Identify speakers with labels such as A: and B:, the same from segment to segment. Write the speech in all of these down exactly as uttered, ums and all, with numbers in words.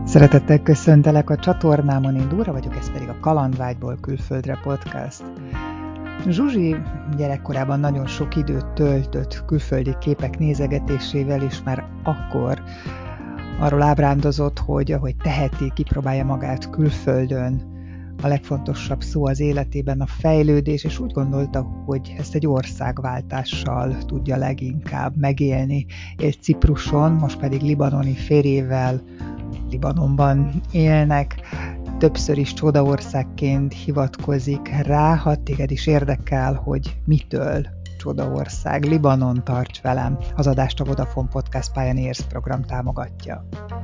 A: Szeretettel köszöntelek a csatornámon, én Dóra vagyok, ez pedig a Kalandvágyból külföldre podcast. Zsuzsi gyerekkorában nagyon sok időt töltött külföldi képek nézegetésével, és már akkor arról ábrándozott, hogy ahogy teheti, kipróbálja magát külföldön. A legfontosabb szó az életében a fejlődés, és úgy gondolta, hogy ezt egy országváltással tudja leginkább megélni. Élt Cipruson, most pedig libanoni férjével Libanonban élnek, többször is csodaországként hivatkozik rá, ha téged is érdekel, hogy mitől csodaország. Libanon, tarts velem! Az adást a Vodafone Podcast Pioneers program támogatja.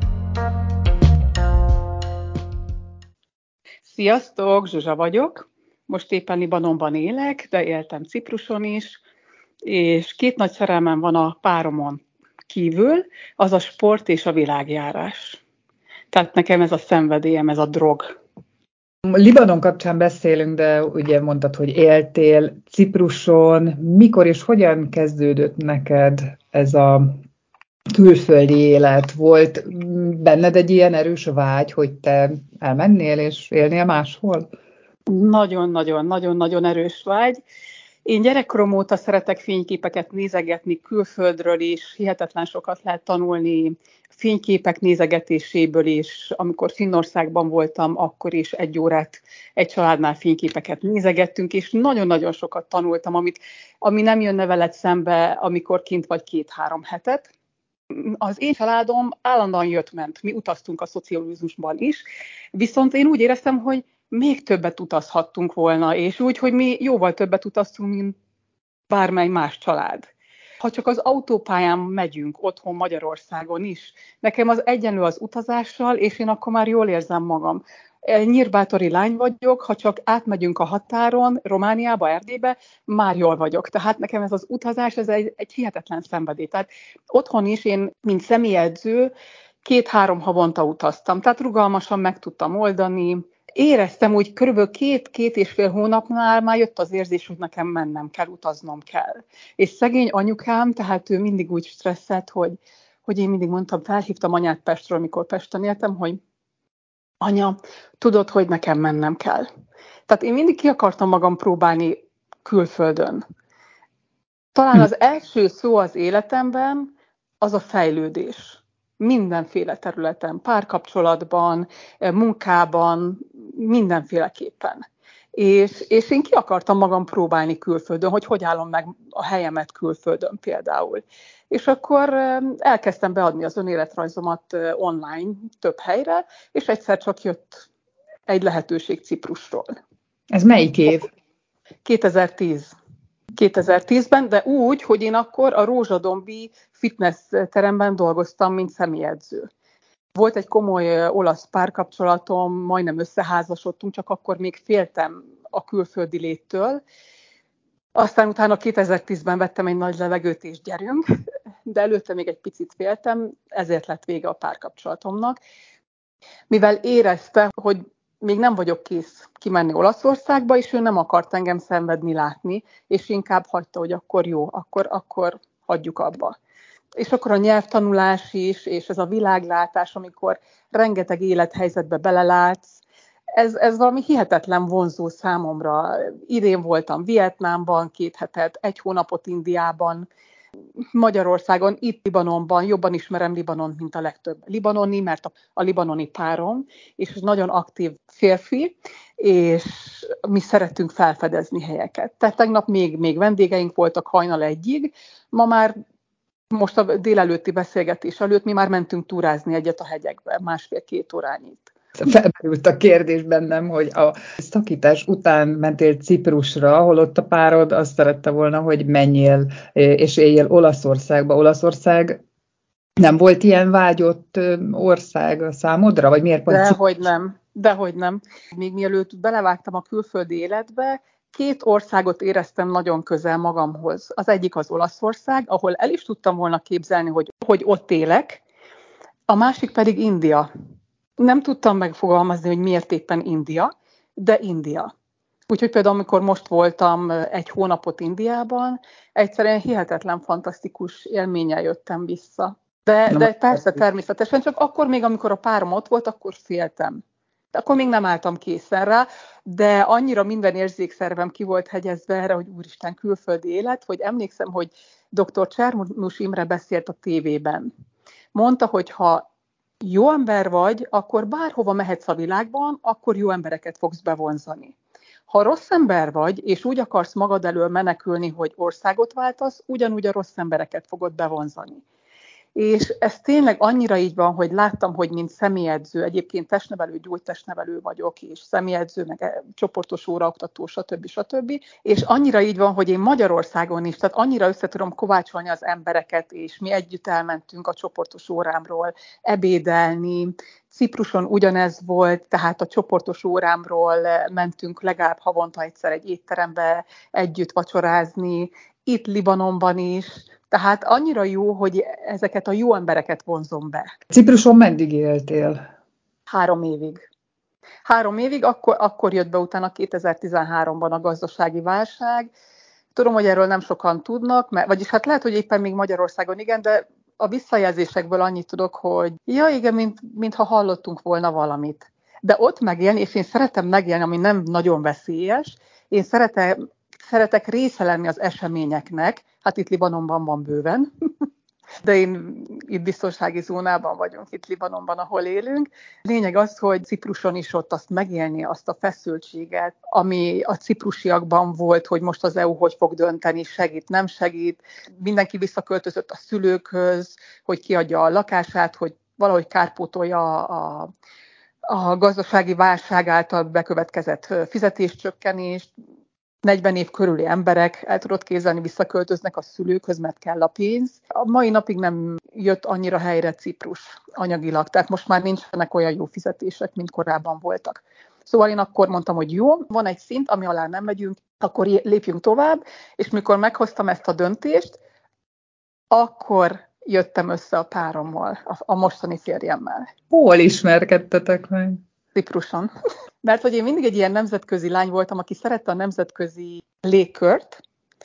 B: Sziasztok, Zsuzsa vagyok. Most éppen Libanonban élek, de éltem Cipruson is, és két nagy szerelmem van a páromon kívül, az a sport és a világjárás. Tehát nekem ez a szenvedélyem, ez a drog.
A: Libanon kapcsán beszélünk, de ugye mondtad, hogy éltél Cipruson. Mikor és hogyan kezdődött neked ez a külföldi élet? Volt benned egy ilyen erős vágy, hogy te elmennél és élnél máshol?
B: Nagyon-nagyon-nagyon-nagyon erős vágy. Én gyerekkorom óta szeretek fényképeket nézegetni külföldről is, hihetetlen sokat lehet tanulni fényképek nézegetéséből is. Amikor Finnországban voltam, akkor is egy órát egy családnál fényképeket nézegettünk, és nagyon-nagyon sokat tanultam, amit, ami nem jönne veled szembe, amikor kint vagy két-három hetet. Az én családom állandóan jött-ment, mi utaztunk a szocializmusban is, viszont én úgy éreztem, hogy még többet utazhattunk volna, és úgy, hogy mi jóval többet utaztunk, mint bármely más család. Ha csak az autópályán megyünk otthon Magyarországon is, nekem az egyenlő az utazással, és én akkor már jól érzem magam. Nyírbátori lány vagyok, ha csak átmegyünk a határon, Romániába, Erdélybe, már jól vagyok. Tehát nekem ez az utazás, ez egy, egy hihetetlen szenvedély. Tehát otthon is én, mint személyedző, két-három havonta utaztam. Tehát rugalmasan meg tudtam oldani. Éreztem úgy körülbelül két-két és fél hónapnál már jött az érzés, hogy nekem mennem kell, utaznom kell. És szegény anyukám, tehát ő mindig úgy stresszelt, hogy, hogy én mindig mondtam, felhívtam anyát Pestről, amikor Pesten éltem, hogy anya, tudod, hogy nekem mennem kell. Tehát én mindig ki akartam magam próbálni külföldön. Talán az első szó az életemben az a fejlődés. Mindenféle területen, párkapcsolatban, munkában, mindenféleképpen. És, és én ki akartam magam próbálni külföldön, hogy hogy állom meg a helyemet külföldön például. És akkor elkezdtem beadni az önéletrajzomat online több helyre, és egyszer csak jött egy lehetőség Ciprusról.
A: Ez melyik év?
B: kétezer-tíz. kétezer-tízben, de úgy, hogy én akkor a Rózsadombi fitness teremben dolgoztam, mint személyedző. Volt egy komoly olasz párkapcsolatom, majdnem összeházasodtunk, csak akkor még féltem a külföldi léttől. Aztán utána kétezer-tízben vettem egy nagy levegőt és gyerünk, de előtte még egy picit féltem, ezért lett vége a párkapcsolatomnak. Mivel érezte, hogy még nem vagyok kész kimenni Olaszországba, és ő nem akart engem szenvedni, látni, és inkább hagyta, hogy akkor jó, akkor, akkor hagyjuk abba. És akkor a nyelvtanulás is, és ez a világlátás, amikor rengeteg élethelyzetbe belelátsz, ez, ez valami hihetetlen vonzó számomra. Idén voltam Vietnámban két hetet, egy hónapot Indiában, Magyarországon, itt Libanonban, jobban ismerem Libanont, mint a legtöbb libanoni, mert a, a libanoni párom, és nagyon aktív férfi, és mi szeretünk felfedezni helyeket. Tehát tegnap még, még vendégeink voltak hajnal egyig, ma már most a délelőtti beszélgetés előtt mi már mentünk túrázni egyet a hegyekbe, másfél-két órányit.
A: Felmerült a kérdés bennem, hogy a szakítás után mentél Ciprusra, ahol ott a párod azt szerette volna, hogy menjél és éljél Olaszországba. Olaszország nem volt ilyen vágyott ország a számodra? Vagy miért pont Ciprus?
B: Dehogy nem, dehogy nem. Még mielőtt belevágtam a külföldi életbe, két országot éreztem nagyon közel magamhoz. Az egyik az Olaszország, ahol el is tudtam volna képzelni, hogy, hogy ott élek, a másik pedig India. Nem tudtam megfogalmazni, hogy miért éppen India, de India. Úgyhogy például, amikor most voltam egy hónapot Indiában, egyszerűen hihetetlen, fantasztikus élménnyel jöttem vissza. De, de persze, természetesen, csak akkor még, amikor a párom ott volt, akkor féltem. De akkor még nem álltam készen rá, de annyira minden érzékszervem ki volt hegyezve erre, hogy úristen, külföldi élet, hogy emlékszem, hogy doktor Csernus Imre beszélt a tévében. Mondta, hogy ha jó ember vagy, akkor bárhova mehetsz a világban, akkor jó embereket fogsz bevonzani. Ha rossz ember vagy, és úgy akarsz magad elől menekülni, hogy országot váltasz, ugyanúgy a rossz embereket fogod bevonzani. És ez tényleg annyira így van, hogy láttam, hogy mint személyedző, egyébként testnevelő, gyógytestnevelő vagyok, és személyedző, meg csoportos óraoktató, stb. stb. És annyira így van, hogy én Magyarországon is, tehát annyira össze tudom kovácsolni az embereket, és mi együtt elmentünk a csoportos órámról ebédelni. Cipruson ugyanez volt, tehát a csoportos órámról mentünk legalább havonta egyszer egy étterembe együtt vacsorázni, itt Libanonban is. Tehát annyira jó, hogy ezeket a jó embereket vonzom be.
A: Cipruson meddig éltél?
B: Három évig. Három évig, akkor, akkor jött be utána kétezer-tizenháromban a gazdasági válság. Tudom, hogy erről nem sokan tudnak, mert, vagyis hát lehet, hogy éppen még Magyarországon igen, de a visszajelzésekből annyit tudok, hogy ja igen, mint, mintha hallottunk volna valamit. De ott megélni, és én szeretem megélni, ami nem nagyon veszélyes, én szeretem, szeretek része lenni az eseményeknek, hát itt Libanonban van bőven, de én itt biztonsági zónában vagyunk, itt Libanonban, ahol élünk. Lényeg az, hogy Cipruson is ott azt megélni, azt a feszültséget, ami a ciprusiakban volt, hogy most az é u hogy fog dönteni, segít, nem segít. Mindenki visszaköltözött a szülőkhöz, hogy kiadja a lakását, hogy valahogy kárpótolja a, a gazdasági válság által bekövetkezett fizetéscsökkenést. negyven év körüli emberek, el tudod képzelni, visszaköltöznek a szülőkhöz, mert kell a pénz. A mai napig nem jött annyira helyre Ciprus anyagilag, tehát most már nincsenek olyan jó fizetések, mint korábban voltak. Szóval én akkor mondtam, hogy jó, van egy szint, ami alá nem megyünk, akkor lépjünk tovább, és mikor meghoztam ezt a döntést, akkor jöttem össze a párommal, a mostani férjemmel.
A: Hol ismerkedtetek meg?
B: Cipruson. Mert hogy én mindig egy ilyen nemzetközi lány voltam, aki szerette a nemzetközi légkört,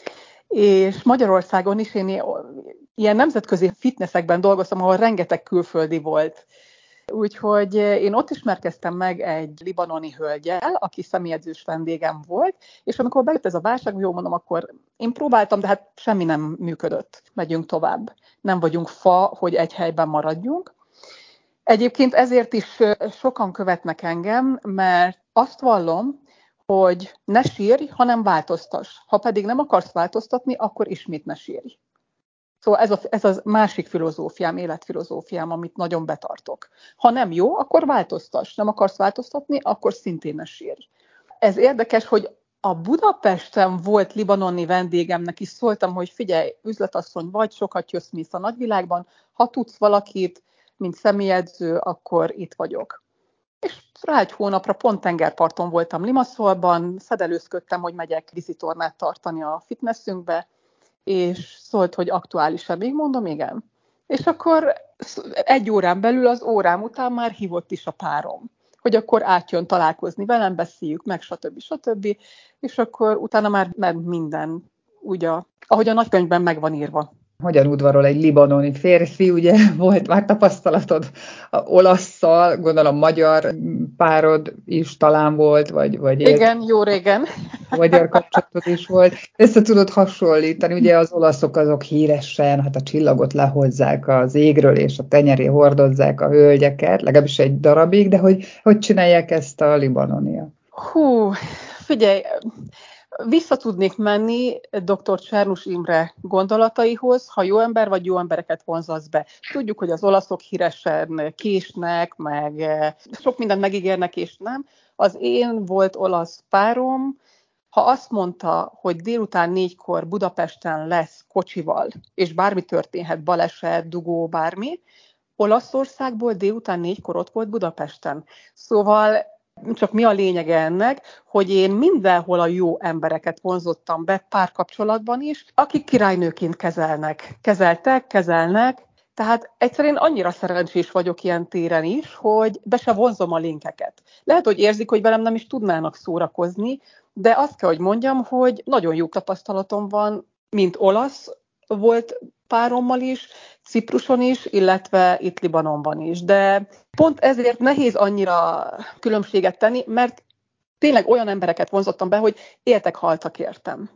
B: és Magyarországon is én ilyen nemzetközi fitnessekben dolgoztam, ahol rengeteg külföldi volt. Úgyhogy én ott ismerkeztem meg egy libanoni hölgyel, aki személyedzős vendégem volt, és amikor bejött ez a válság, jól mondom, akkor én próbáltam, de hát semmi nem működött. Megyünk tovább. Nem vagyunk fa, hogy egy helyben maradjunk. Egyébként ezért is sokan követnek engem, mert azt vallom, hogy ne sírj, hanem változtass. Ha pedig nem akarsz változtatni, akkor ismét ne sírj. Szóval ez a, ez a másik filozófiám, életfilozófiám, amit nagyon betartok. Ha nem jó, akkor változtass. Nem akarsz változtatni, akkor szintén ne sírj. Ez érdekes, hogy a Budapesten volt libanoni vendégemnek is szóltam, hogy figyelj, üzletasszony vagy, sokat jössz mész a nagyvilágban, ha tudsz valakit, mint személyedző, akkor itt vagyok. És rá egy hónapra pont tengerparton voltam Limaszolban, szedelőzködtem, hogy megyek vízitornát tartani a fitnessünkbe, és szólt, hogy aktuális-e, még mondom, igen. És akkor egy órán belül, az órám után már hívott is a párom, hogy akkor átjön találkozni velem, beszéljük meg, stb. stb. És akkor utána már, már minden, úgy a, ahogy a nagykönyvben meg van írva.
A: Hogyan udvarol egy libanoni férfi, ugye volt már tapasztalatod a olasszal, gondolom magyar párod is talán volt, vagy... vagy
B: igen, jó régen.
A: Magyar kapcsolatod is volt. Össze tudod hasonlítani, ugye az olaszok azok híresen, hát a csillagot lehozzák az égről, és a tenyeré hordozzák a hölgyeket, legalábbis egy darabig, de hogy, hogy csinálják ezt a libanoniak?
B: Hú, figyelj, vissza tudnék menni doktor Csernus Imre gondolataihoz, ha jó ember vagy jó embereket vonzasz be. Tudjuk, hogy az olaszok híresen késnek, meg sok mindent megígérnek, és nem. Az én volt olasz párom, ha azt mondta, hogy délután négykor Budapesten lesz kocsival, és bármi történhet, baleset, dugó, bármi, Olaszországból délután négykor ott volt Budapesten. Szóval csak mi a lényege ennek, hogy én mindenhol a jó embereket vonzottam be párkapcsolatban is, akik királynőként kezelnek, kezeltek, kezelnek, tehát egyszerűen annyira szerencsés vagyok ilyen téren is, hogy be se vonzom a linkeket. Lehet, hogy érzik, hogy velem nem is tudnának szórakozni, de azt kell, hogy mondjam, hogy nagyon jó tapasztalatom van, mint olasz, volt párommal is, Cipruson is, illetve itt Libanonban is. De pont ezért nehéz annyira különbséget tenni, mert tényleg olyan embereket vonzottam be, hogy éltek, haltak értem.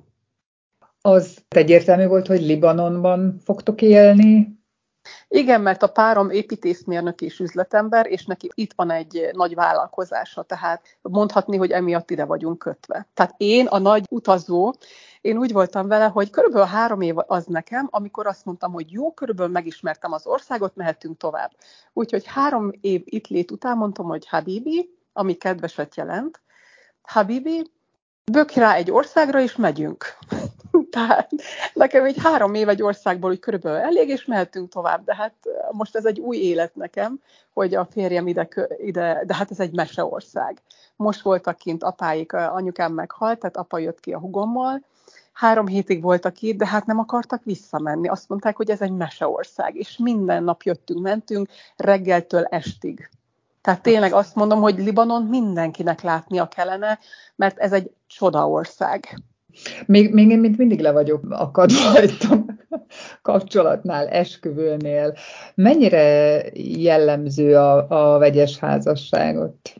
A: Az egyértelmű volt, hogy Libanonban fogtok élni?
B: Igen, mert a párom építészmérnök és üzletember, és neki itt van egy nagy vállalkozása, tehát mondhatni, hogy emiatt ide vagyunk kötve. Tehát én, a nagy utazó, én úgy voltam vele, hogy körülbelül három év az nekem, amikor azt mondtam, hogy jó, körülbelül megismertem az országot, mehetünk tovább. Úgyhogy három év itt lét után mondtam, hogy Habibi, ami kedveset jelent, Habibi, bökj rá egy országra, és megyünk. Tehát nekem egy három év egy országból úgy körülbelül elég, és mehetünk tovább. De hát most ez egy új élet nekem, hogy a férjem ide, ide de hát ez egy meseország. Most voltak kint apáik, anyukám meghalt, tehát apa jött ki a hugommal. Három hétig voltak itt, de hát nem akartak visszamenni. Azt mondták, hogy ez egy meseország, és minden nap jöttünk, mentünk reggeltől estig. Tehát tényleg azt mondom, hogy Libanon mindenkinek látnia kellene, mert ez egy csodaország.
A: Még, még én mint mindig le vagyok akadva itt a kapcsolatnál, esküvőnél. Mennyire jellemző a, a vegyes házasságot?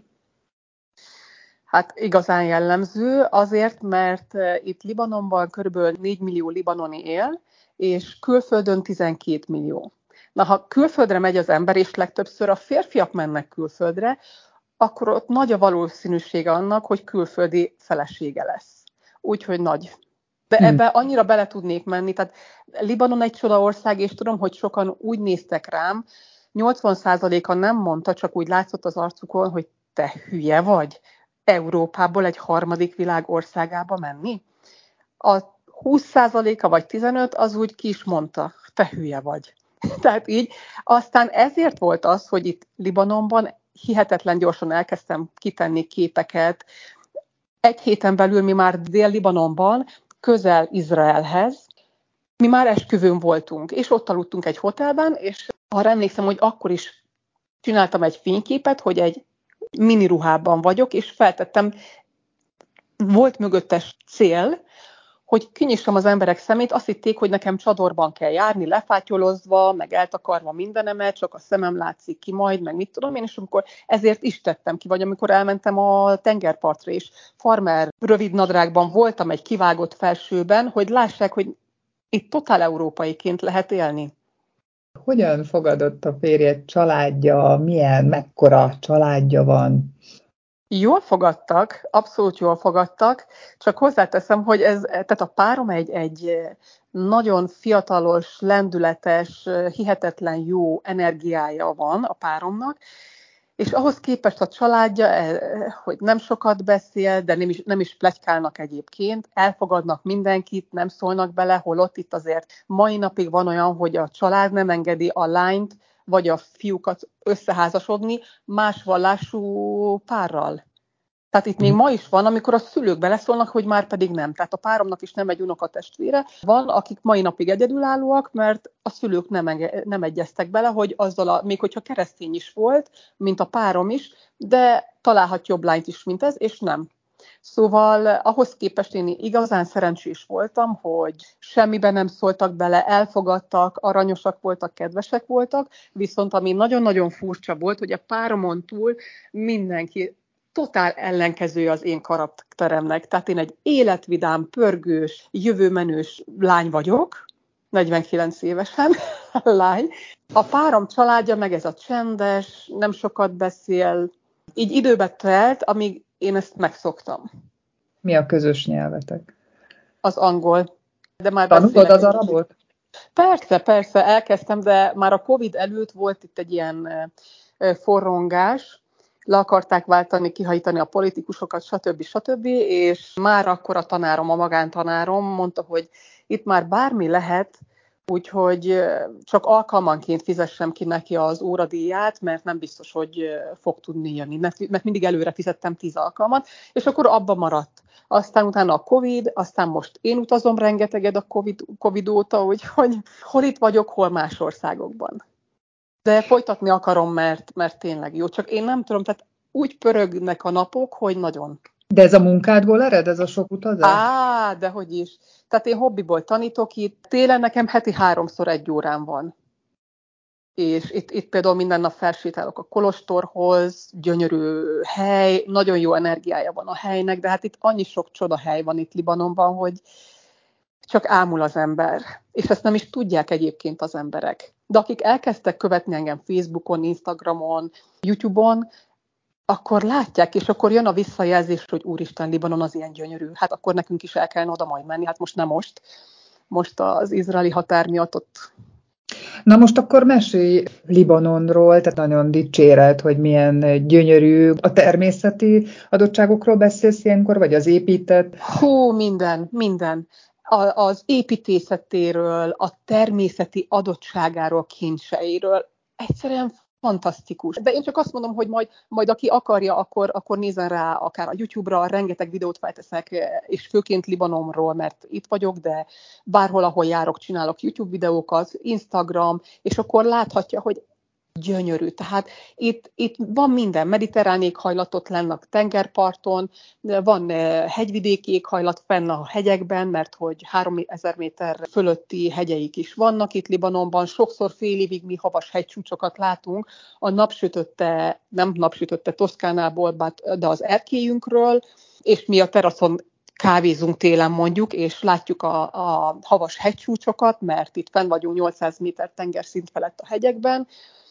B: Hát igazán jellemző, azért, mert itt Libanonban körülbelül négy millió libanoni él, és külföldön tizenkét millió. Na, ha külföldre megy az ember, és legtöbbször a férfiak mennek külföldre, akkor ott nagy a valószínűsége annak, hogy külföldi felesége lesz. Úgyhogy nagy. De ebbe annyira bele tudnék menni. Tehát Libanon egy csodaország, és tudom, hogy sokan úgy néztek rám, nyolcvan százaléka nem mondta, csak úgy látszott az arcukon, hogy te hülye vagy, Európából egy harmadik világ országába menni. A húsz százaléka vagy tizenöt az úgy ki is mondta, te hülye vagy. Tehát így, aztán ezért volt az, hogy itt Libanonban hihetetlen gyorsan elkezdtem kitenni képeket. Egy héten belül mi már Dél-Libanonban, közel Izraelhez, mi már esküvőn voltunk, és ott aludtunk egy hotelben, és arra emlékszem, hogy akkor is csináltam egy fényképet, hogy egy mini ruhában vagyok, és feltettem, volt mögöttes cél, hogy kinyissam az emberek szemét, azt hitték, hogy nekem csadorban kell járni, lefátyolozva, meg eltakarva mindenemet, csak a szemem látszik ki majd, meg mit tudom én, és amikor ezért is tettem ki, vagy amikor elmentem a tengerpartra, és farmer rövid nadrágban voltam egy kivágott felsőben, hogy lássák, hogy itt totál európaiként lehet élni.
A: Hogyan fogadott a férjed családja, milyen, mekkora családja van?
B: Jól fogadtak, abszolút jól fogadtak, csak hozzáteszem, hogy ez, tehát a párom egy, egy nagyon fiatalos, lendületes, hihetetlen jó energiája van a páromnak, és ahhoz képest a családja, hogy nem sokat beszél, de nem is, nem is pletykálnak egyébként, elfogadnak mindenkit, nem szólnak bele, holott itt azért mai napig van olyan, hogy a család nem engedi a lányt, vagy a fiúkat összeházasodni más vallású párral. Tehát itt még ma is van, amikor a szülők beleszólnak, hogy már pedig nem. Tehát a páromnak is nem egy unokatestvére. Van, akik mai napig egyedülállóak, mert a szülők nem, enge- nem egyeztek bele, hogy azzal, a, még hogyha keresztény is volt, mint a párom is, de találhat jobb lányt is, mint ez, és nem. Szóval ahhoz képest én igazán szerencsés voltam, hogy semmiben nem szóltak bele, elfogadtak, aranyosak voltak, kedvesek voltak, viszont ami nagyon-nagyon furcsa volt, hogy a páromon túl mindenki totál ellenkezője az én karakteremnek. Tehát én egy életvidám, pörgős, jövőmenős lány vagyok, negyvenkilenc évesen lány. A párom családja meg ez a csendes, nem sokat beszél. Így időbe telt, amíg én ezt megszoktam.
A: Mi a közös nyelvetek?
B: Az angol. De már
A: Tanulod az arabot?
B: Persze, persze, elkezdtem, de már a Covid előtt volt itt egy ilyen forrongás, le akarták váltani, kihajítani a politikusokat, stb. stb. És már akkor a tanárom, a magántanárom mondta, hogy itt már bármi lehet, úgyhogy csak alkalmanként fizessem ki neki az óradíját, mert nem biztos, hogy fog tudni jönni, mert mindig előre fizettem tíz alkalmat, és akkor abba maradt. Aztán utána a Covid, aztán most én utazom rengeteget a COVID, COVID óta, úgyhogy hol itt vagyok, hol más országokban. De folytatni akarom, mert, mert tényleg jó. Csak én nem tudom, tehát úgy pörögnek a napok, hogy nagyon.
A: De ez a munkádból ered, ez a sok utazás?
B: Á, dehogy is. Tehát én hobbiból tanítok itt. Télen nekem heti háromszor egy órám van. És itt, itt például minden nap felsétálok a Kolostorhoz, gyönyörű hely, nagyon jó energiája van a helynek, de hát itt annyi sok csoda hely van itt Libanonban, hogy csak ámul az ember. És ezt nem is tudják egyébként az emberek. De akik elkezdtek követni engem Facebookon, Instagramon, YouTube-on, akkor látják, és akkor jön a visszajelzés, hogy úristen, Libanon az ilyen gyönyörű, hát akkor nekünk is el kellene oda majd menni, hát most nem most. Most az izraeli határ miatt ott.
A: Na most akkor mesélj Libanonról, tehát nagyon dicséred, hogy milyen gyönyörű. A természeti adottságokról beszélsz ilyenkor, vagy az épített?
B: Hú, minden, minden. A, az építészetéről, a természeti adottságáról, kincseiről. Egyszerűen fantasztikus. De én csak azt mondom, hogy majd, majd aki akarja, akkor, akkor nézzen rá akár a YouTube-ra, rengeteg videót felteszek, és főként Libanonról, mert itt vagyok, de bárhol, ahol járok, csinálok YouTube videókat, Instagram, és akkor láthatja, hogy gyönyörű. Tehát itt, itt van minden, mediterrán éghajlatot lennak tengerparton, van hegyvidéki éghajlat fenn a hegyekben, mert hogy háromezer méter fölötti hegyeik is vannak itt Libanonban. Sokszor fél évig mi havas hegycsúcsokat látunk a napsütötte, nem napsütötte Toszkánából, de az erkélyünkről, és mi a teraszon kávézunk télen mondjuk, és látjuk a, a havas hegycsúcsokat, mert itt fenn vagyunk nyolcszáz méter tengerszint felett a hegyekben.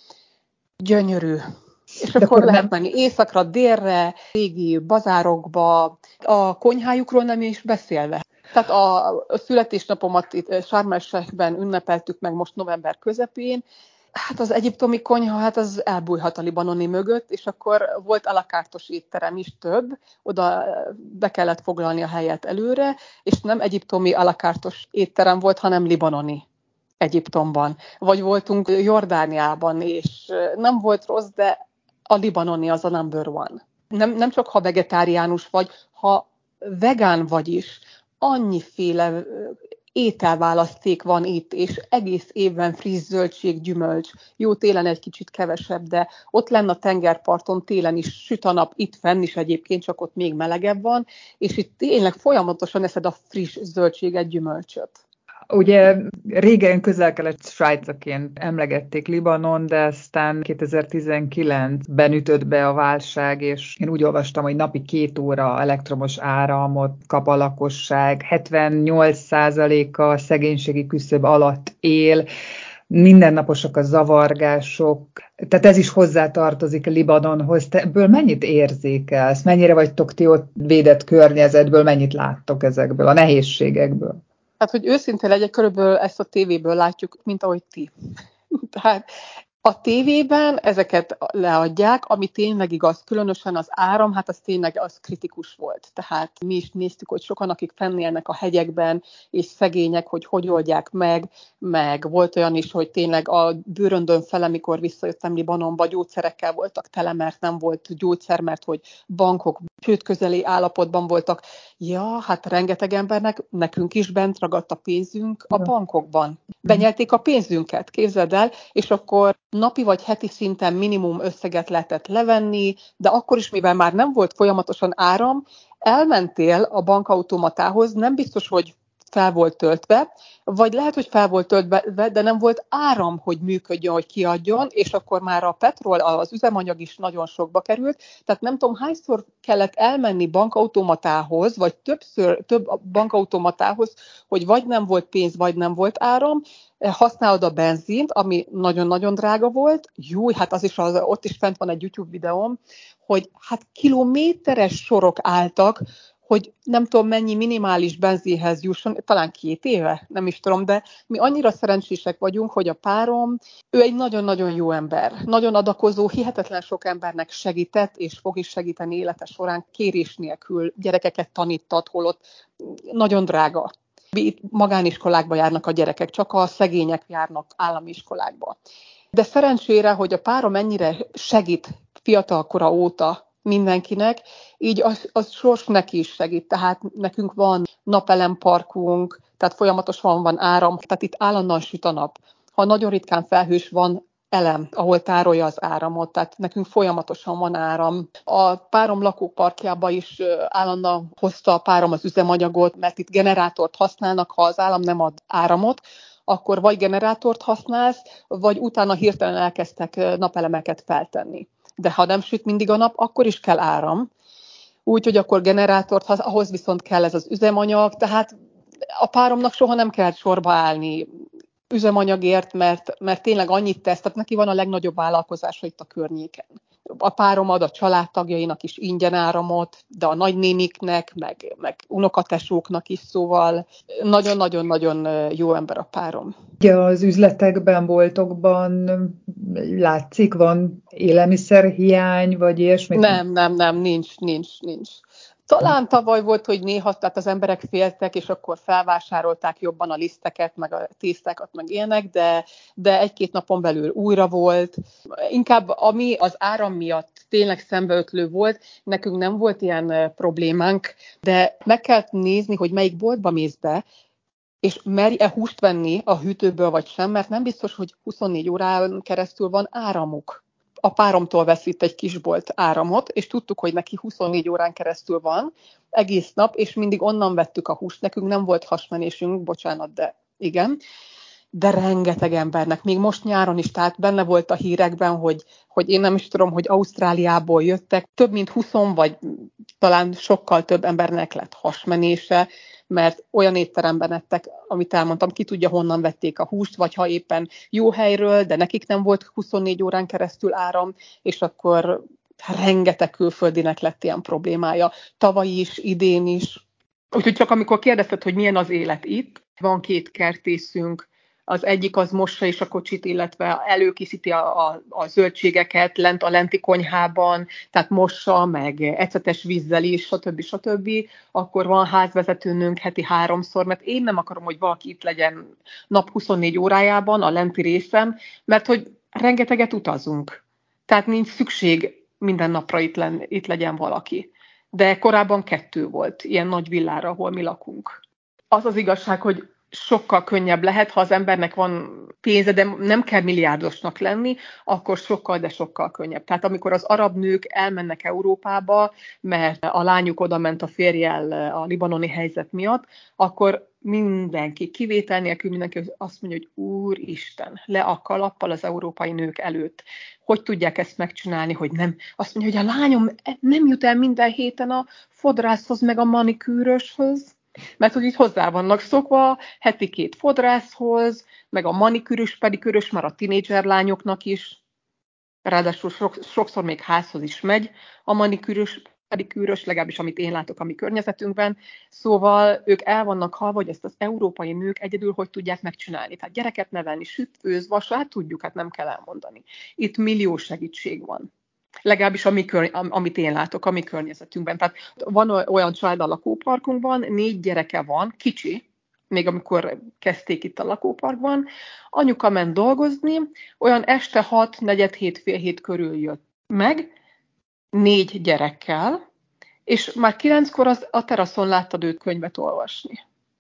B: Gyönyörű. És
A: De
B: akkor lehet
A: nem...
B: menni északra, délre, régi bazárokba, a konyhájukról nem is beszélve. Tehát a születésnapomat itt Sharm el-Sheikh-ben ünnepeltük meg most november közepén. Hát az egyiptomi konyha, hát az elbújhat a libanoni mögött, és akkor volt alakártos étterem is több, oda be kellett foglalni a helyet előre, és nem egyiptomi alakártos étterem volt, hanem libanoni. Egyiptomban, vagy voltunk Jordániában, és nem volt rossz, de a libanoni az a number one. Nem, nem csak ha vegetáriánus vagy, ha vegán vagy is, annyiféle ételválaszték van itt, és egész évben friss zöldség, gyümölcs. Jó, télen egy kicsit kevesebb, de ott lenne a tengerparton, télen is süt a nap, itt fenn is egyébként, csak ott még melegebb van, és itt tényleg folyamatosan eszed a friss zöldséget, gyümölcsöt.
A: Ugye régen közel-kelet svájcaként emlegették Libanon, de aztán kétezer-tizenkilencben ütött be a válság, és én úgy olvastam, hogy napi két óra elektromos áramot kap a lakosság, hetvennyolc százaléka a szegénységi küszöb alatt él, mindennaposak a zavargások, tehát ez is hozzátartozik Libanonhoz. Te ebből mennyit érzékelsz? Mennyire vagytok ti ott védett környezetből? Mennyit láttok ezekből, a nehézségekből?
B: Hát, hogy őszinte legyek, körülbelül ezt a tévéből látjuk, mint ahogy ti. Tehát a tévében ezeket leadják, ami tényleg igaz, különösen az áram, hát az tényleg az kritikus volt. Tehát mi is néztük, hogy sokan, akik fennélnek a hegyekben, és szegények, hogy hogy oldják meg, meg volt olyan is, hogy tényleg a bőröndön fele, amikor visszajöttem Libanonba, gyógyszerekkel voltak tele, mert nem volt gyógyszer, mert hogy bankok csőd közeli állapotban voltak. Ja, hát rengeteg embernek, nekünk is bent ragadt a pénzünk a bankokban. Benyelték a pénzünket, képzeld el, és akkor napi vagy heti szinten minimum összeget lehetett levenni, de akkor is, mivel már nem volt folyamatosan áram, elmentél a bankautomatához, nem biztos, hogy fel volt töltve, vagy lehet, hogy fel volt töltve, de nem volt áram, hogy működjön, hogy kiadjon, és akkor már a petrol, az üzemanyag is nagyon sokba került, tehát nem tudom, hányszor kellett elmenni bankautomatához, vagy többször, több bankautomatához, hogy vagy nem volt pénz, vagy nem volt áram, használod a benzint, ami nagyon-nagyon drága volt, jó, hát az is az, ott is fent van egy YouTube videóm, hogy hát kilométeres sorok álltak, hogy nem tudom mennyi minimális benzinhez jusson, talán két éve, nem is tudom, de mi annyira szerencsések vagyunk, hogy a párom, ő egy nagyon-nagyon jó ember, nagyon adakozó, hihetetlen sok embernek segített, és fog is segíteni élete során kérés nélkül, gyerekeket tanítat, holott nagyon drága. Itt magániskolákba járnak a gyerekek, csak a szegények járnak állami iskolákba. De szerencsére, hogy a párom ennyire segít fiatalkora óta mindenkinek, így az, az sors neki is segít. Tehát nekünk van napelemparkunk, tehát folyamatosan van áram, tehát itt állandóan süt a nap. Ha nagyon ritkán felhős van, elem, ahol tárolja az áramot, tehát nekünk folyamatosan van áram. A párom lakóparkjába is állandóan hozta a párom az üzemanyagot, mert itt generátort használnak, ha az állam nem ad áramot, akkor vagy generátort használsz, vagy utána hirtelen elkezdtek napelemeket feltenni. De ha nem süt mindig a nap, akkor is kell áram. Úgyhogy akkor generátort, ahhoz viszont kell ez az üzemanyag, tehát a páromnak soha nem kell sorba állni üzemanyagért, mert, mert tényleg annyit tesz, tehát neki van a legnagyobb vállalkozása itt a környéken. A párom ad a családtagjainak is ingyen áramot, de a nagynéniknek, meg, meg unokatesóknak is, szóval nagyon-nagyon-nagyon jó ember a párom.
A: Ugye az üzletekben, boltokban látszik, van élelmiszerhiány, vagy ilyesmi?
B: Nem, nem, nem, nincs, nincs, nincs. Talán tavaly volt, hogy néha tehát az emberek féltek, és akkor felvásárolták jobban a liszteket, meg a tésztákat, meg ilyenek, de, de egy-két napon belül újra volt. Inkább ami az áram miatt tényleg szembeötlő volt, nekünk nem volt ilyen problémánk, de meg kell nézni, hogy melyik boltba mész be, és merj-e húst venni a hűtőből vagy sem, mert nem biztos, hogy huszonnégy órán keresztül van áramuk. A páromtól vesz itt egy kisbolt áramot, és tudtuk, hogy neki huszonnégy órán keresztül van, egész nap, és mindig onnan vettük a húst. Nekünk nem volt hasmenésünk, bocsánat, de igen. De rengeteg embernek, még most nyáron is, tehát benne volt a hírekben, hogy, hogy én nem is tudom, hogy Ausztráliából jöttek, több mint húsz, vagy talán sokkal több embernek lett hasmenése, mert olyan étteremben ettek, amit elmondtam, ki tudja, honnan vették a húst, vagy ha éppen jó helyről, de nekik nem volt huszonnégy órán keresztül áram, és akkor rengeteg külföldinek lett ilyen problémája. Tavaly is, idén is. Úgyhogy csak amikor kérdezted, hogy milyen az élet itt, van két kertészünk, az egyik az mossa is a kocsit, illetve előkészíti a, a, a zöldségeket lent a lenti konyhában, tehát mossa, meg ecetes vízzel is, stb. stb. Akkor van házvezetőnünk heti háromszor, mert én nem akarom, hogy valaki itt legyen nap huszonnégy órájában a lenti részem, mert hogy rengeteget utazunk. Tehát nincs szükség minden napra itt, len, itt legyen valaki. De korábban kettő volt, ilyen nagy villára, ahol mi lakunk. Az az igazság, hogy sokkal könnyebb lehet, ha az embernek van pénze, de nem kell milliárdosnak lenni, akkor sokkal, de sokkal könnyebb. Tehát amikor az arab nők elmennek Európába, mert a lányuk oda ment a férjel a libanoni helyzet miatt, akkor mindenki, kivétel nélkül mindenki azt mondja, hogy Úristen, le a kalappal az európai nők előtt. Hogy tudják ezt megcsinálni, hogy nem? Azt mondja, hogy a lányom nem jut el minden héten a fodrászhoz, meg a manikűröshöz, mert hogy itt hozzá vannak szokva heti két fodrászhoz, meg a manikűrös, pedikűrös már a tinédzser lányoknak is, ráadásul sokszor még házhoz is megy a manikűrös, pedikűrös, legalábbis amit én látok a mi környezetünkben. Szóval ők el vannak halva, hogy ezt az európai nők egyedül hogy tudják megcsinálni. Tehát gyereket nevelni, süt, főz, vas, hát tudjuk, hát nem kell elmondani. Itt millió segítség van. Legalábbis ami, amit én látok a mi környezetünkben. Tehát van olyan család a lakóparkunkban, négy gyereke van, kicsi, még amikor kezdték itt a lakóparkban, anyuka ment dolgozni, olyan este hat, negyed hét, fél hét körül jött meg, négy gyerekkel, és már kilenckor az, a teraszon láttad őt könyvet olvasni.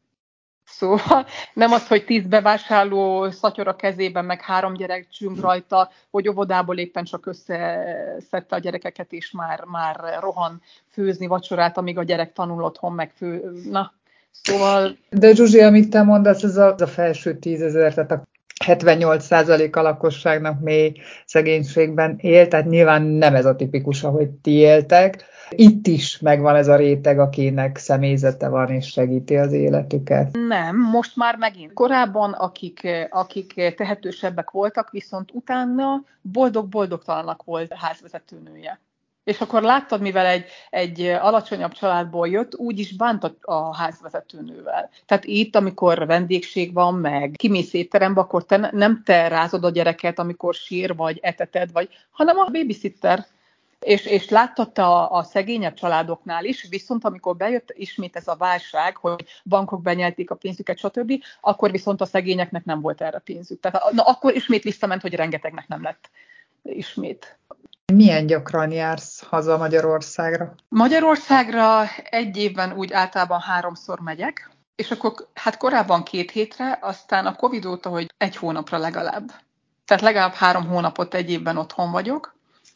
B: Szóval nem az, hogy tíz bevásárló szatyor a kezében, meg három gyerek csüng rajta, hogy óvodából éppen csak összeszedte a gyerekeket, és már, már rohan főzni vacsorát, amíg a gyerek tanul otthon, meg fő... Na, szóval...
A: De Zsuzsi, amit te mondasz, ez a, a felső tízezer, tehát a hetvennyolc százalék a lakosságnak mély szegénységben él, tehát nyilván nem ez a tipikus, ahogy ti éltek. Itt is megvan ez a réteg, akinek személyzete van és segíti az életüket.
B: Nem, most már megint. Korábban, akik, akik tehetősebbek voltak, viszont utána boldog-boldogtalanak volt házvezetőnője. És akkor láttad, mivel egy, egy alacsonyabb családból jött, úgy is bánt a házvezetőnővel. Tehát itt, amikor vendégség van, meg kimész étterembe, akkor te nem te rázod a gyereket, amikor sír, vagy eteted, vagy, hanem a babysitter. És, és láttatta a, a szegényebb családoknál is, viszont amikor bejött ismét ez a válság, hogy bankok benyelték a pénzüket, stb., akkor viszont a szegényeknek nem volt erre pénzük. Tehát na, akkor ismét visszament, hogy rengetegnek nem lett ismét.
A: Milyen gyakran jársz haza Magyarországra?
B: Magyarországra egy évben úgy általában háromszor megyek, és akkor hát korábban két hétre, aztán a Covid óta, hogy egy hónapra legalább. Tehát legalább három hónapot egy évben otthon vagyok.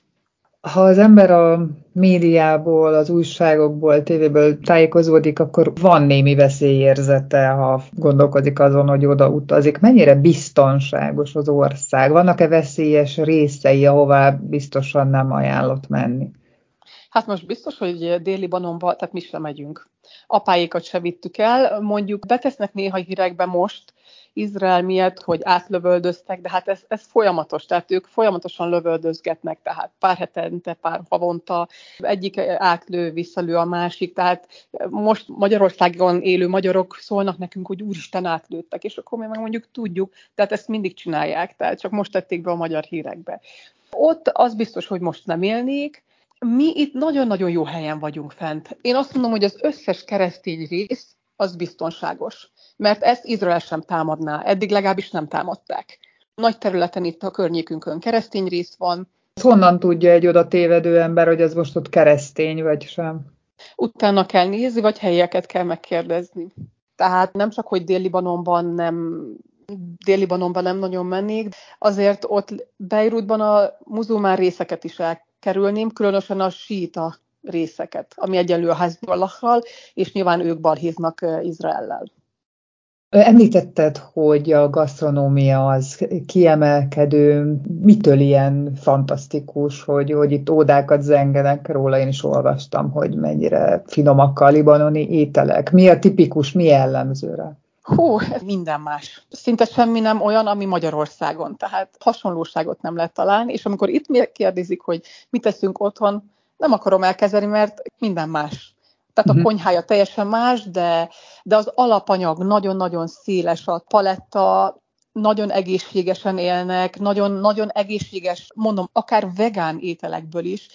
A: Ha az ember a médiából, az újságokból, tévéből tájékozódik, akkor van némi veszélyérzete, ha gondolkodik azon, hogy oda utazik. Mennyire biztonságos az ország? Vannak-e veszélyes részei, ahová biztosan nem ajánlott menni?
B: Hát most biztos, hogy Dél-Libanonba, tehát mi sem megyünk. Apáékat se vittük el, mondjuk betesznek néha hírekbe most, Izrael miatt, hogy átlövöldöztek, de hát ez, ez folyamatos, tehát ők folyamatosan lövöldözgetnek, tehát pár hetente, pár havonta, egyik átlő, visszalő a másik, tehát most Magyarországon élő magyarok szólnak nekünk, hogy úristen átlőttek, és akkor mi meg mondjuk tudjuk, tehát ezt mindig csinálják, tehát csak most tették be a magyar hírekbe. Ott az biztos, hogy most nem élnék. Mi itt nagyon-nagyon jó helyen vagyunk fent. Én azt mondom, hogy az összes keresztény rész az biztonságos, mert ezt Izrael sem támadná, eddig legalábbis nem támadták. Nagy területen itt a környékünkön keresztény rész van.
A: Honnan tudja egy oda tévedő ember, hogy ez most ott keresztény vagy sem?
B: Utána kell nézni, vagy helyeket kell megkérdezni. Tehát nem csak, hogy Dél-Libanonban nem, Dél-Libanonban nem nagyon mennék, azért ott Beirutban a muzulmán részeket is elkerülném, különösen a síita részeket, ami egyenlő a Hezbollahral, és nyilván ők balhéznak Izraellel.
A: Említetted, hogy a gasztronómia az kiemelkedő, mitől ilyen fantasztikus, hogy, hogy itt ódákat zengenek róla, én is olvastam, hogy mennyire finomak a libanoni ételek. Mi a tipikus, mi jellemző rá?
B: Hú, ez minden más. Szinte semmi nem olyan, ami Magyarországon, tehát hasonlóságot nem lehet találni, és amikor itt kérdezik, hogy mit teszünk otthon, nem akarom elkezdeni, mert minden más. Tehát a konyhája teljesen más, de, de az alapanyag nagyon-nagyon széles, a paletta, nagyon egészségesen élnek, nagyon-nagyon egészséges, mondom, akár vegán ételekből is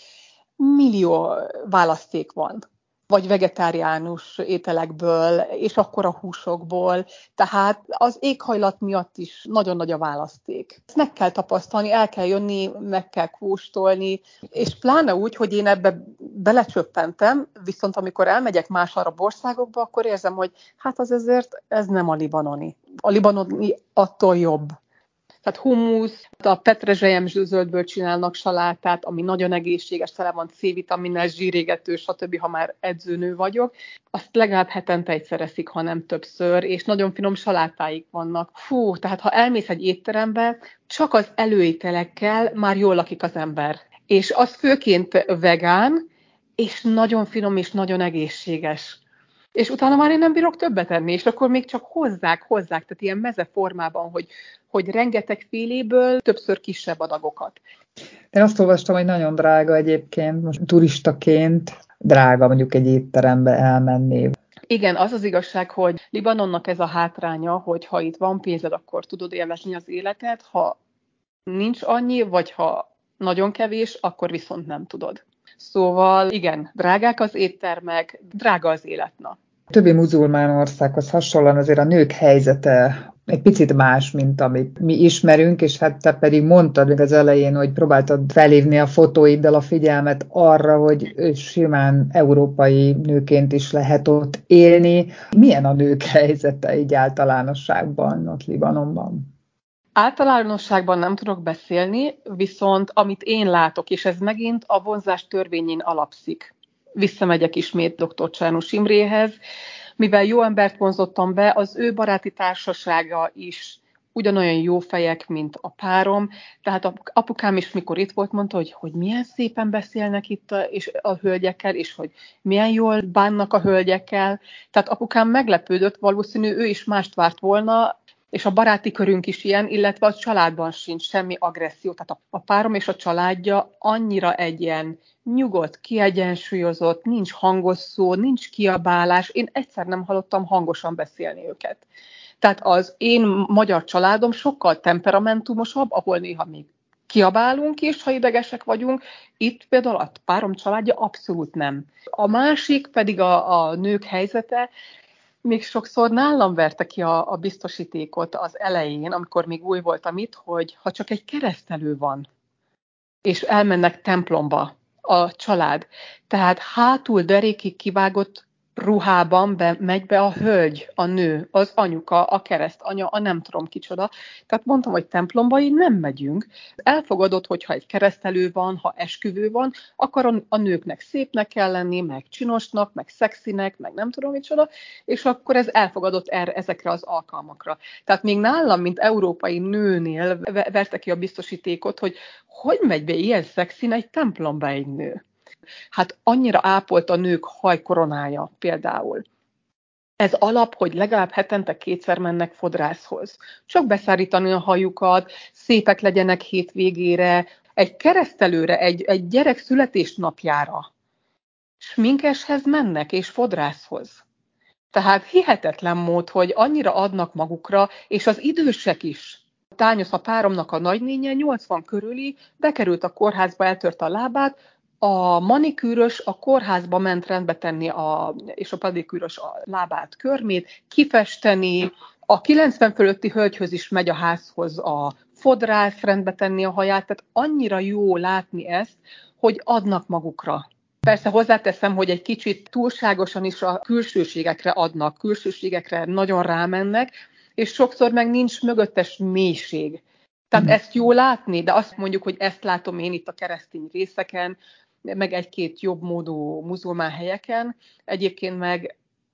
B: millió választék van, vagy vegetáriánus ételekből, és akkor a húsokból. Tehát az éghajlat miatt is nagyon nagy a választék. Ezt meg kell tapasztalni, el kell jönni, meg kell kóstolni, és pláne úgy, hogy én ebbe belecsöppentem, viszont amikor elmegyek más arab országokba, akkor érzem, hogy hát az ezért ez nem a libanoni. A libanoni attól jobb. Tehát hummus, a petrezselyem zöldből csinálnak salátát, ami nagyon egészséges, tele van C-vitaminnel, zsírégető, stb., ha már edzőnő vagyok. Azt legalább hetente egyszer eszik, ha nem többször, és nagyon finom salátáik vannak. Fú, tehát ha elmész egy étterembe, csak az előételekkel már jól lakik az ember. És az főként vegán, és nagyon finom, és nagyon egészséges. És utána már én nem bírok többet enni, és akkor még csak hozzák, hozzák, tehát ilyen meze formában, hogy, hogy rengeteg féléből többször kisebb adagokat.
A: Én azt olvastam, hogy nagyon drága egyébként, most turistaként drága mondjuk egy étterembe elmenni.
B: Igen, az az igazság, hogy Libanonnak ez a hátránya, hogy ha itt van pénzed, akkor tudod élvezni az életet, ha nincs annyi, vagy ha nagyon kevés, akkor viszont nem tudod. Szóval igen, drágák az éttermek, drága az életna.
A: Többi muzulmán országhoz hasonlóan azért a nők helyzete egy picit más, mint amit mi ismerünk, és hát te pedig mondtad még az elején, hogy próbáltad felhívni a fotóiddal a figyelmet arra, hogy simán európai nőként is lehet ott élni. Milyen a nők helyzete így általánosságban ott Libanonban?
B: Általánosságban nem tudok beszélni, viszont amit én látok, és ez megint a vonzás törvényén alapszik. Visszamegyek ismét dr. Csánus Imréhez, mivel jó embert vonzottam be, az ő baráti társasága is ugyanolyan jó fejek, mint a párom. Tehát a apukám is, mikor itt volt, mondta, hogy, hogy milyen szépen beszélnek itt a, és a hölgyekkel, és hogy milyen jól bánnak a hölgyekkel. Tehát apukám meglepődött, valószínű ő is mást várt volna, és a baráti körünk is ilyen, illetve a családban sincs semmi agresszió. Tehát a párom és a családja annyira egy ilyen nyugodt, kiegyensúlyozott, nincs hangos szó, nincs kiabálás. Én egyszer nem hallottam hangosan beszélni őket. Tehát az én magyar családom sokkal temperamentumosabb, ahol néha még kiabálunk is, ha idegesek vagyunk. Itt például a párom családja abszolút nem. A másik pedig a, a nők helyzete. Még sokszor nálam verte ki a, a biztosítékot az elején, amikor még új voltam itt, hogy ha csak egy keresztelő van, és elmennek templomba a család, tehát hátul derékig kivágott ruhában be, megy be a hölgy, a nő, az anyuka, a keresztanya, a nem tudom kicsoda. Tehát mondtam, hogy templomba így nem megyünk. Elfogadott, hogyha egy keresztelő van, ha esküvő van, akkor a, a nőknek szépnek kell lenni, meg csinosnak, meg szexinek, meg nem tudom micsoda, és akkor ez elfogadott erre, ezekre az alkalmakra. Tehát még nálam, mint európai nőnél verte ki a biztosítékot, hogy hogy megy be ilyen szexin egy templomba egy nő. Hát annyira ápolt a nők hajkoronája például. Ez alap, hogy legalább hetente kétszer mennek fodrászhoz. Csak beszárítani a hajukat, szépek legyenek hétvégére, egy keresztelőre, egy, egy gyerek születésnapjára. Sminkeshez mennek, és fodrászhoz. Tehát hihetetlen mód, hogy annyira adnak magukra, és az idősek is. Tányosz a páromnak a nagynénye, nyolcvan körüli, bekerült a kórházba, eltört a lábát, a manikűrös a kórházba ment rendbe tenni, a, és a pedikűrös a lábát, körmét, kifesteni, a kilencven fölötti hölgyhöz is megy a házhoz a fodrász rendbe tenni a haját, tehát annyira jó látni ezt, hogy adnak magukra. Persze hozzáteszem, hogy egy kicsit túlságosan is a külsőségekre adnak, külsőségekre nagyon rámennek, és sokszor meg nincs mögöttes mélység. Tehát mm. ezt jó látni, de azt mondjuk, hogy ezt látom én itt a keresztény részeken, meg egy-két jobb módú muzulmán helyeken, egyébként meg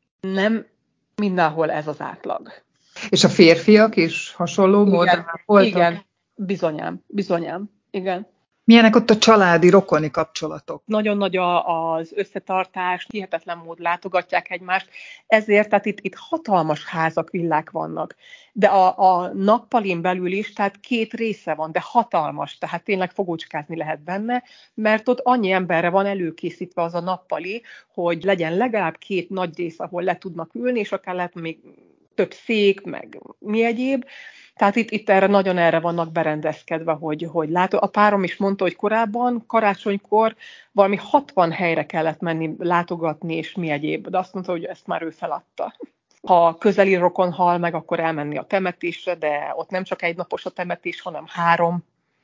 B: nem mindenhol ez az átlag.
A: És a férfiak is hasonló
B: igen,
A: módon voltak?
B: Igen, bizonyám, bizonyám, igen.
A: Milyenek ott a családi, rokoni kapcsolatok?
B: Nagyon nagy az összetartás, hihetetlen mód látogatják egymást, ezért tehát itt, itt hatalmas házak, villák vannak. De a, a nappalin belül is, tehát két része van, de hatalmas, tehát tényleg fogócskázni lehet benne, mert ott annyi emberre van előkészítve az a nappali, hogy legyen legalább két nagy rész, ahol le tudnak ülni, és akár lehet még több szék, meg mi egyéb. Tehát itt, itt erre nagyon erre vannak berendezkedve, hogy, hogy látod. A párom is mondta, hogy korábban, karácsonykor valami hatvan helyre kellett menni, látogatni, és mi egyéb. De azt mondta, hogy ezt már ő feladta. Ha közeli rokon hal meg, akkor elmenni a temetésre, de ott nem csak egy napos a temetés, hanem három.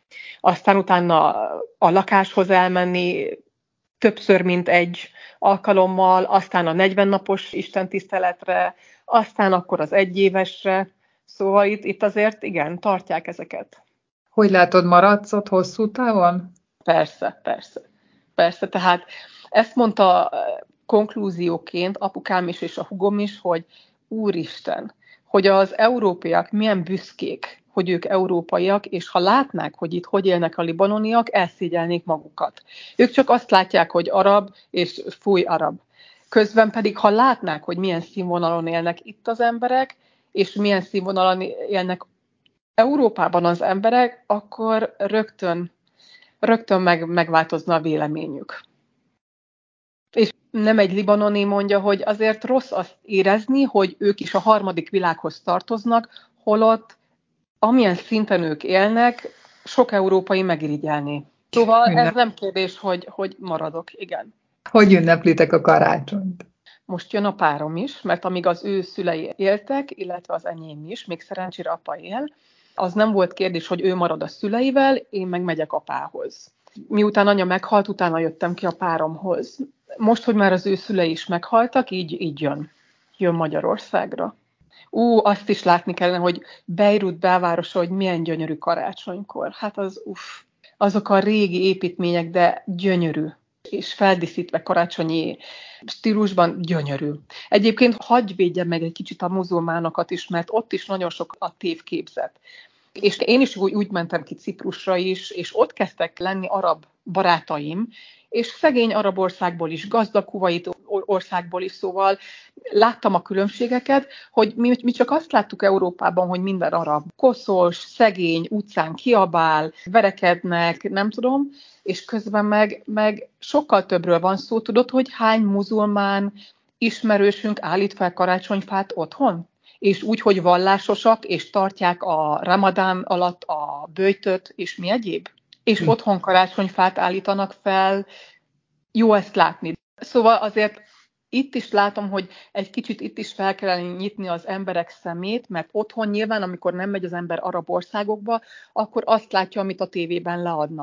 B: Aztán utána a lakáshoz elmenni többször, mint egy alkalommal, aztán a negyven napos istentiszteletre, aztán akkor az egyévesre. Szóval itt, itt azért igen, tartják ezeket.
A: Hogy látod, maradsz ott hosszú távon?
B: Persze, persze. Persze, tehát ezt mondta konklúzióként apukám is és a hugom is, hogy úristen, hogy az európaiak milyen büszkék, hogy ők európaiak, és ha látnák, hogy itt hogy élnek a libanoniak, elszégyelnék magukat. Ők csak azt látják, hogy arab, és fúj arab. Közben pedig, ha látnák, hogy milyen színvonalon élnek itt az emberek, és milyen színvonalon élnek Európában az emberek, akkor rögtön, rögtön meg, megváltozna a véleményük. És nem egy libanoni mondja, hogy azért rossz azt érezni, hogy ők is a harmadik világhoz tartoznak, holott amilyen szinten ők élnek, sok európai megirigyelné. Szóval ez nem kérdés, hogy, hogy maradok, igen.
A: Hogy ünneplitek a karácsonyt?
B: Most jön a párom is, mert amíg az ő szülei éltek, illetve az enyém is, még szerencsére apa él, az nem volt kérdés, hogy ő marad a szüleivel, én meg megyek apához. Miután anya meghalt, utána jöttem ki a páromhoz. Most, hogy már az ő szülei is meghaltak, így, így jön. Jön Magyarországra. Ú, azt is látni kellene, hogy Beirut belvárosa, hogy milyen gyönyörű karácsonykor. Hát az uff, azok a régi építmények, de gyönyörű. És feldíszítve karácsonyi stílusban gyönyörű. Egyébként hagyj védjem meg egy kicsit a muzulmánokat is, mert ott is nagyon sok a tévképzet. És én is úgy, úgy mentem ki Ciprusra is, és ott kezdtek lenni arab barátaim, és szegény arab országból is, gazdag kuvait országból is, szóval láttam a különbségeket, hogy mi, mi csak azt láttuk Európában, hogy minden arab koszos, szegény, utcán kiabál, verekednek, nem tudom, és közben meg, meg sokkal többről van szó. Tudod, hogy hány muzulmán ismerősünk állít fel karácsonyfát otthon? És úgy, hogy vallásosak, és tartják a ramadán alatt a böjtöt, és mi egyéb? És hm. otthon karácsonyfát állítanak fel, jó ezt látni. Szóval azért itt is látom, hogy egy kicsit itt is fel kellene nyitni az emberek szemét, mert otthon nyilván, amikor nem megy az ember arab országokba, akkor azt látja, amit a tévében leadnak.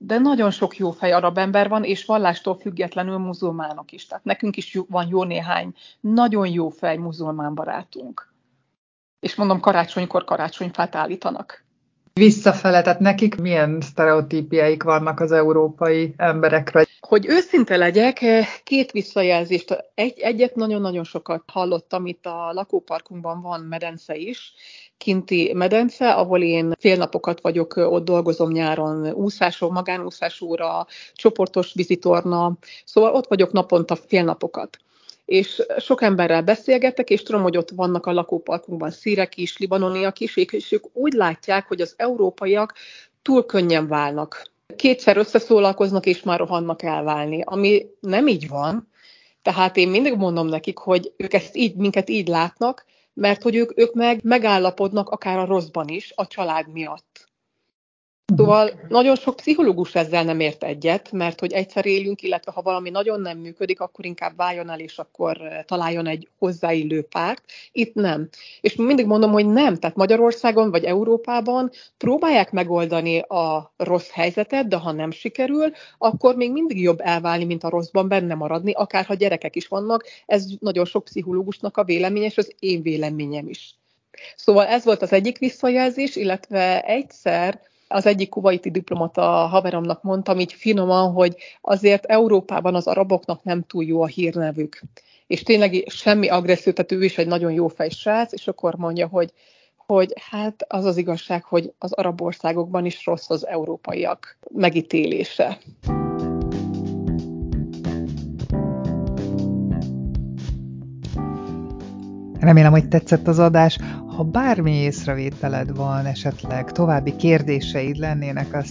B: de nagyon sok jó fej arab ember van, és vallástól függetlenül muzulmánok is. Tehát nekünk is van jó néhány nagyon jó fej muzulmán barátunk. És mondom, karácsonykor karácsonyfát állítanak.
A: Visszafele, tehát nekik milyen sztereotípiáik vannak az európai emberekre?
B: Hogy őszinte legyek, két visszajelzést. Egy, egyet nagyon-nagyon sokat hallottam, itt a lakóparkunkban van medence is, kinti medence, ahol én félnapokat vagyok, ott dolgozom nyáron, úszásó, magánúszásóra, csoportos vízitorna, szóval ott vagyok naponta félnapokat. És sok emberrel beszélgetek, és tudom, hogy ott vannak a lakóparkunkban szírek is, libanoniak is, és ők úgy látják, hogy az európaiak túl könnyen válnak. Kétszer összeszólalkoznak, és már rohannak elválni, ami nem így van. Tehát én mindig mondom nekik, hogy ők ezt így, minket így látnak, mert hogy ők, ők meg megállapodnak akár a rosszban is, a család miatt. Szóval nagyon sok pszichológus ezzel nem ért egyet, mert hogy egyszer élünk, illetve ha valami nagyon nem működik, akkor inkább váljon el, és akkor találjon egy hozzáillő párt. Itt nem. És mindig mondom, hogy nem. Tehát Magyarországon vagy Európában próbálják megoldani a rossz helyzetet, de ha nem sikerül, akkor még mindig jobb elválni, mint a rosszban benne maradni, akár ha gyerekek is vannak. Ez nagyon sok pszichológusnak a véleménye, és az én véleményem is. Szóval ez volt az egyik visszajelzés, illetve egyszer az egyik kuvaiti diplomata haveromnak mondtam így finoman, hogy azért Európában az araboknak nem túl jó a hírnevük. És tényleg semmi agresszió, tehát ő is egy nagyon jó fej srác, és akkor mondja, hogy, hogy hát az az igazság, hogy az arab országokban is rossz az európaiak megítélése.
A: Remélem, hogy tetszett az adás. Ha bármi észrevételed van, esetleg további kérdéseid lennének, azt